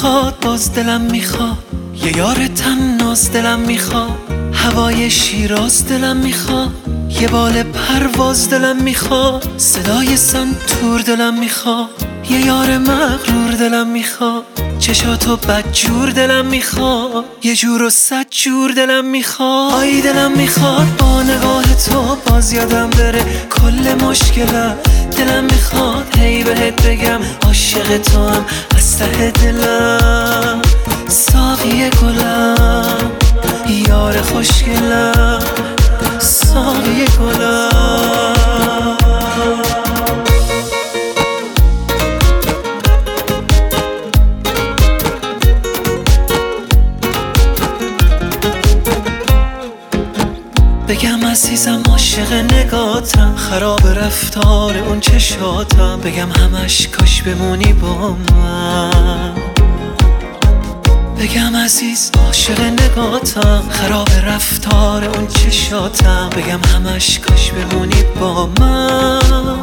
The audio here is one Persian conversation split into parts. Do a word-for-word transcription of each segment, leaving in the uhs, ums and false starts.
میخواد باز دلم میخواد یه یار تناز دلم میخواد هوای شیراز دلم میخواد یه بال پرواز دلم میخواد صدای سنتور دلم میخواد یه یار مغرور دلم میخواد چشاتو بدجور دلم میخواد یه جور و صد جور دلم میخواد آی دلم میخواد با نگاه تو باز یادم بره کل مشکلم دلم میخواد هی بهت بگم عاشق تو هم از ته دلم ساقی گلم یار خوشگلم ساقی گلم بگم عزیزم عاشق نگاتم خراب رفتار اون چشاتم بگم همش کاش بمونی با من بگم عزیز عاشق نگاتم خراب رفتار اون چشاتم بگم همش کاش بمونی با من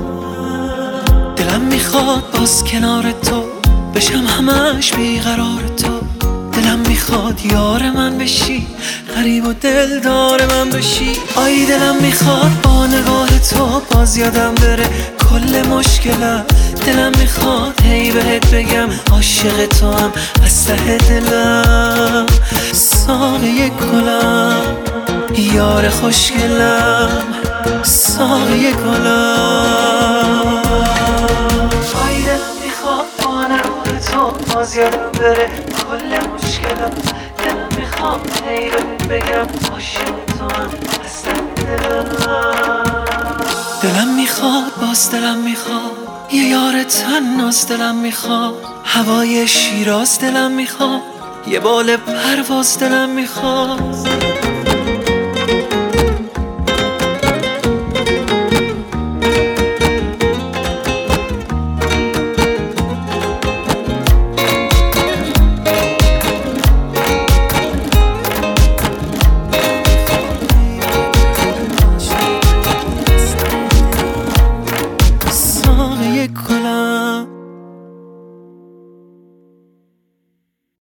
دلم میخواد باز کنار تو بشم همش بیقرار تو دلم میخواد یار من بشی غریب و دلدار من بشی آی دلم میخواد با نگاه تو باز یادم بره کل مشکلم دلم میخواد هی بهت بگم عاشق تو هم از ته دلم ساقی گلم یار خوشگلم ساقی گلم آی دلم میخواد با نگاه تو باز یادم بره کل مشکلم دلم میخواد هی بهت بگم عاشق تو هم از ته دلم دلم میخواد باز دلم میخواد یه یار تناز دلم میخواد هوای شیراز دلم میخواد یه بال پرواز دلم میخواد